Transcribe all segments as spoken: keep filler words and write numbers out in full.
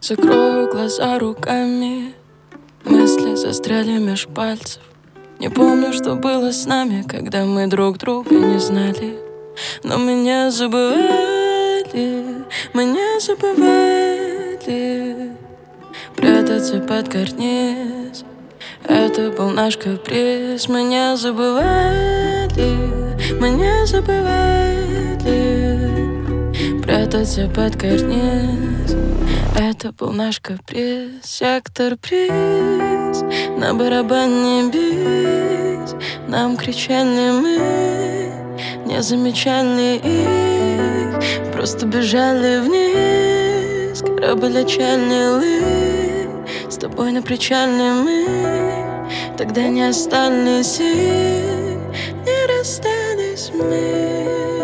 Закрою глаза руками, мысли застряли меж пальцев. Не помню, что было с нами, когда мы друг друга не знали. Но меня забывали, меня забывали. Прятаться под карниз, это был наш каприз. Меня забывали, меня забывали. Прятаться под карниз, это был наш каприз. Сектор приз, на барабане бис. Нам кричали мы, не замечали их. Просто бежали вниз, корабль отчалил. С тобой на причале мы тогда не остались сил, не расстались мы,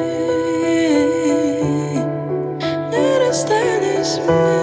не расстались мы.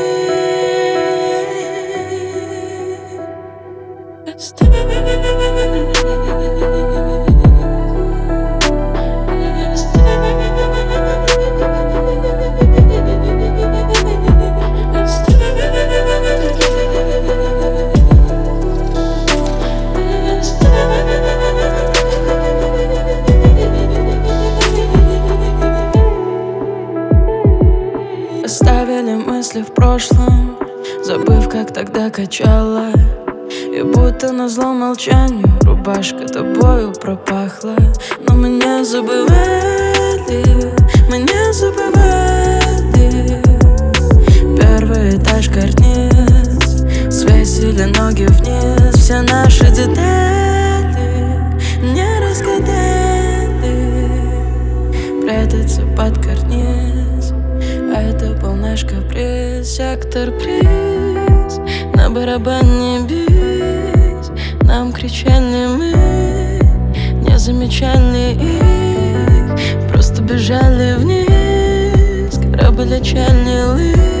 Оставили мысли в прошлом, забыв, как тогда качала. И будто назло молчанию рубашка тобою пропахла. Но меня забывали, меня забывали. Первый этаж, карниз, свесили ноги вниз. Все наши детали не разгадали. Прятаться под карниз, это был наш каприз. Сектор приз, на барабане бис. Нам кричали мы, не замечали их. Просто бежали вниз, корабль отчалил.